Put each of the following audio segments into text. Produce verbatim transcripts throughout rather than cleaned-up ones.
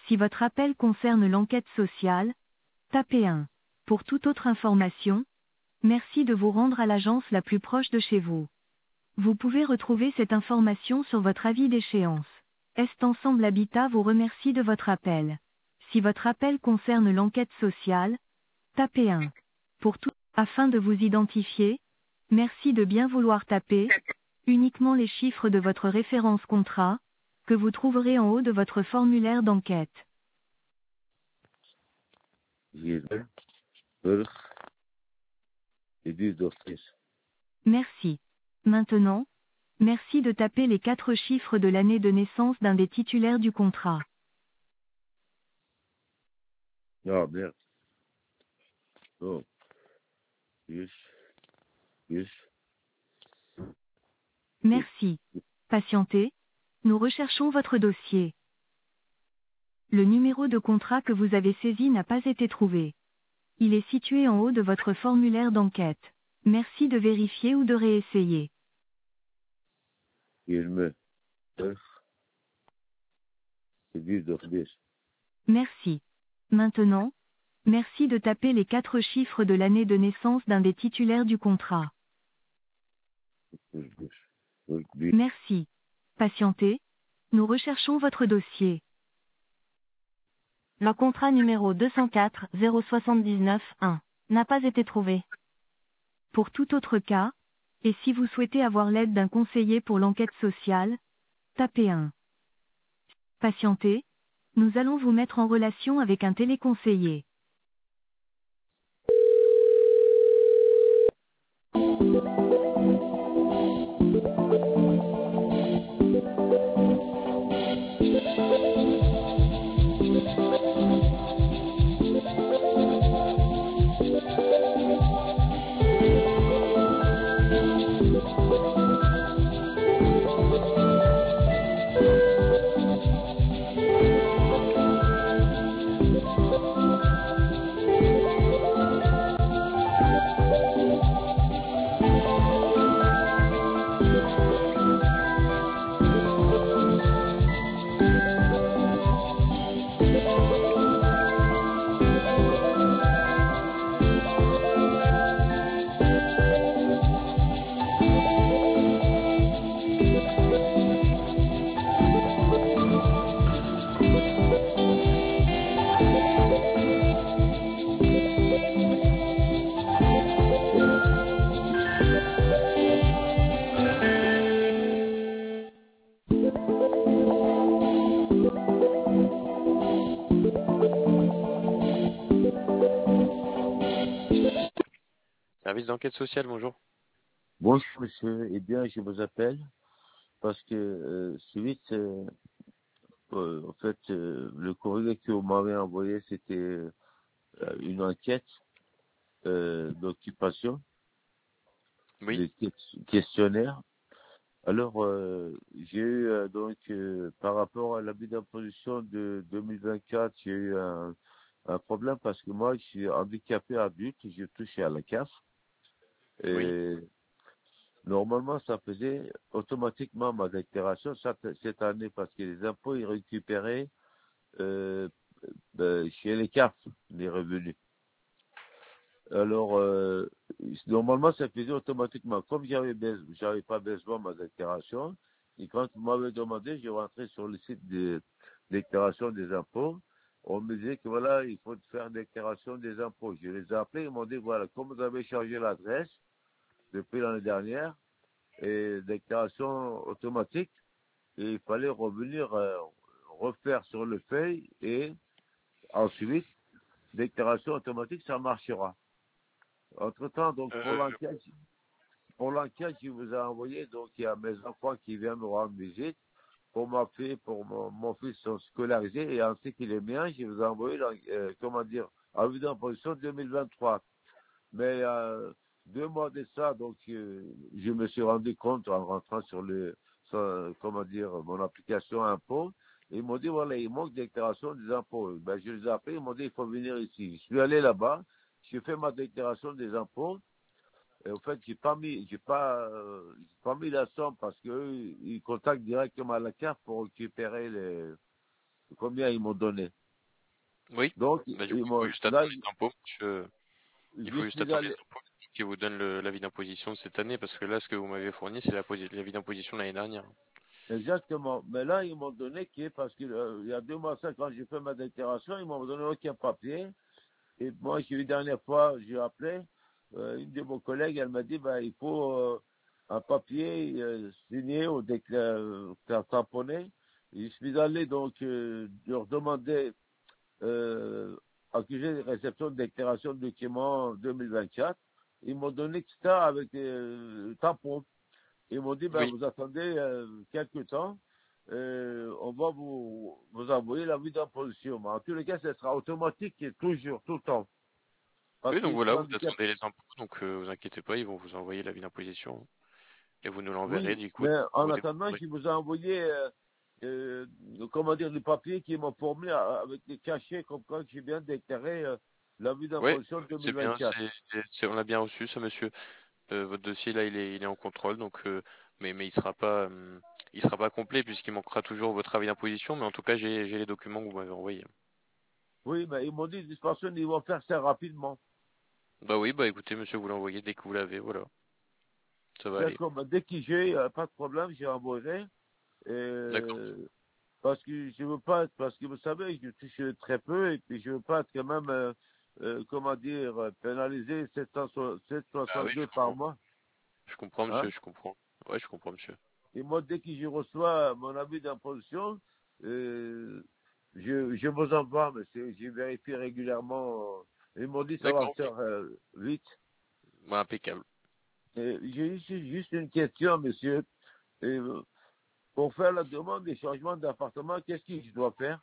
Si votre appel concerne l'enquête sociale, tapez un. Pour toute autre information, merci de vous rendre à l'agence la plus proche de chez vous. Vous pouvez retrouver cette information sur votre avis d'échéance. Est Ensemble Habitat vous remercie de votre appel. Si votre appel concerne l'enquête sociale, tapez un. Pour tout, afin de vous identifier, merci de bien vouloir taper uniquement les chiffres de votre référence contrat, que vous trouverez en haut de votre formulaire d'enquête. yirmi, kırk, yedi yüz doksan beş. Merci. Maintenant, merci de taper les quatre chiffres de l'année de naissance d'un des titulaires du contrat. Ya merde. Oh, yüz, yüz. Merci. Patientez. Nous recherchons votre dossier. Le numéro de contrat que vous avez saisi n'a pas été trouvé. Il est situé en haut de votre formulaire d'enquête. Merci de vérifier ou de réessayer. yirmi, kırk, yedi yüz doksan beş. Merci. Maintenant, merci de taper les quatre chiffres de l'année de naissance d'un des titulaires du contrat. kırk bir, kırk bir. Merci. Patientez. Nous recherchons votre dossier. Le contrat numéro deux cent quatre zéro soixante-dix-neuf un n'a pas été trouvé. Pour tout autre cas, et si vous souhaitez avoir l'aide d'un conseiller pour l'enquête sociale, tapez un. Patientez. Nous allons vous mettre en relation avec un téléconseiller. Service d'enquête sociale, bonjour. Bonjour monsieur, eh bien je vous appelle parce que euh, suite, euh, euh, en fait, euh, le courrier que vous m'avez envoyé, c'était euh, une enquête euh, d'occupation, Oui. des que- questionnaires. Alors, euh, j'ai eu euh, donc euh, par rapport à l'abus d'imposition de deux mille vingt-quatre, j'ai eu un, un problème parce que moi, je suis handicapé adulte, je touche à la C A F. Et Oui. normalement, ça faisait automatiquement ma déclaration cette, cette année parce que les impôts, ils récupéraient euh, euh, chez les C A F les revenus. Alors, euh, normalement, ça faisait automatiquement. Comme j'avais j'avais pas besoin de ma déclaration, et quand vous m'avez demandé, je rentrais sur le site de déclaration des impôts. On me disait que voilà, il faut faire déclaration des impôts. Je les ai appelés, ils m'ont dit voilà, comme vous avez changé l'adresse depuis l'année dernière, et déclaration automatique, et il fallait revenir euh, refaire sur le feuille et ensuite, déclaration automatique, ça marchera. Entre-temps, donc, pour Euh, l'enquête, pour l'enquête, je vous ai envoyé, donc, il y a mes enfants qui viennent me rendre visite. Pour ma fille, pour mon, mon fils sont scolarisés, et ainsi que les miens, je vous ai envoyé, euh, comment dire, avis d'imposition deux mille vingt-trois. Mais, euh, deux mois de ça, donc, euh, je me suis rendu compte en rentrant sur le, sur, comment dire, mon application impôt. Ils m'ont dit, voilà, il manque déclaration des impôts. Ben, je les ai appelés, ils m'ont dit, il faut venir ici. Je suis allé là-bas, j'ai fait ma déclaration des impôts. Et en fait, j'ai pas mis, j'ai pas, euh, j'ai pas mis la somme parce que eux, ils contactent directement la C A F pour récupérer les, combien ils m'ont donné. Oui. Donc, Bah, du ils coup, il faut m'ont, juste là, attendre les impôts, monsieur. Il je faut juste suis attendre les allé, impôts qui vous donnent le- l'avis d'imposition de cette année, parce que là, ce que vous m'avez fourni, c'est la posi- l'avis d'imposition de l'année dernière. exactement. Mais là, ils m'ont donné qui est parce qu'il y a deux mois, ça, quand j'ai fait ma déclaration, ils m'ont donné aucun papier. Et moi, j'ai eu une dernière fois, j'ai appelé, euh, une de vos collègues, elle m'a dit, bah, il faut euh, un papier euh, signé ou déclaré, tamponné. Et je suis allé donc euh, leur demander euh, accusé de réception de déclaration de documents deux mille vingt-quatre. Ils m'ont donné que ça avec des euh, tampons. Ils m'ont dit, ben, Oui. vous attendez euh, quelques temps, euh, on va vous, vous envoyer l'avis d'imposition. Mais en tous les cas, ce sera automatique et toujours, tout le temps. Parce Oui, donc que je voilà, suis vous handicapé. attendez les impôts, donc euh, vous inquiétez pas, ils vont vous envoyer l'avis d'imposition et vous nous l'enverrez, Oui, du coup. mais en Vous attendant, déposerez. je vous ai envoyé, euh, euh, comment dire, le papier qui m'a fourni à- avec des cachets comme quoi j'ai bien déclaré euh, l'avis Ouais, d'imposition c'est bien, deux mille vingt-quatre. c'est, c'est- c'est- on l'a bien reçu, ça, monsieur. Euh, votre dossier là, il est, il est en contrôle, donc, euh, mais, mais il sera pas, hum, il sera pas complet puisqu'il manquera toujours votre avis d'imposition. Mais en tout cas, j'ai, j'ai les documents que vous m'avez envoyés. Oui, mais ils m'ont dit, de toute façon, ils vont faire ça rapidement. Bah oui, bah écoutez, monsieur, vous l'envoyez dès que vous l'avez, voilà, ça va aller. D'accord, mais dès que j'ai, euh, pas de problème, j'ai envoyé. D'accord. Euh, parce que je veux pas, parce que vous savez, je touche très peu et puis je veux pas être quand même, euh, euh, comment dire, euh, pénalisé sept cent Ah oui, je soixante-deux par comprends. mois. Je comprends, Hein? monsieur, je comprends. Ouais, je comprends, monsieur. Et moi, dès que je reçois mon avis d'imposition, euh, je, je vous envoie, monsieur. Je vérifie régulièrement. Ils m'ont dit que ça va me D'accord, ok. faire euh, vite. Bah, impeccable. Et j'ai juste juste une question, monsieur. Et, euh, pour faire la demande des changements d'appartement, qu'est-ce que je dois faire?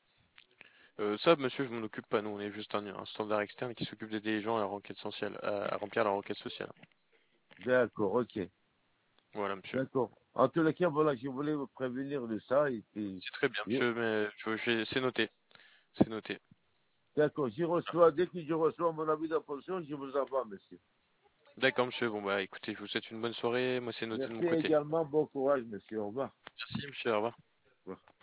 Euh, ça, monsieur, je m'en occupe pas. Nous, on est juste un, un standard externe qui s'occupe d'aider les gens à, leur enquête sociale, à, à remplir leur enquête sociale. D'accord, ok. Voilà, monsieur. D'accord. En tous les cas, voilà, je voulais vous prévenir de ça. Et puis, C'est très bien, et- monsieur, mais je- j'ai- c'est noté. C'est noté. d'accord, j'y reçois, dès que je reçois mon avis d'imposition, je vous envoie, monsieur. D'accord, monsieur. Bon, bah, écoutez, je vous souhaite une bonne soirée. Moi, c'est noté de mon Merci côté. également, bon courage, monsieur. Au revoir. Merci, monsieur. Au revoir. Au revoir.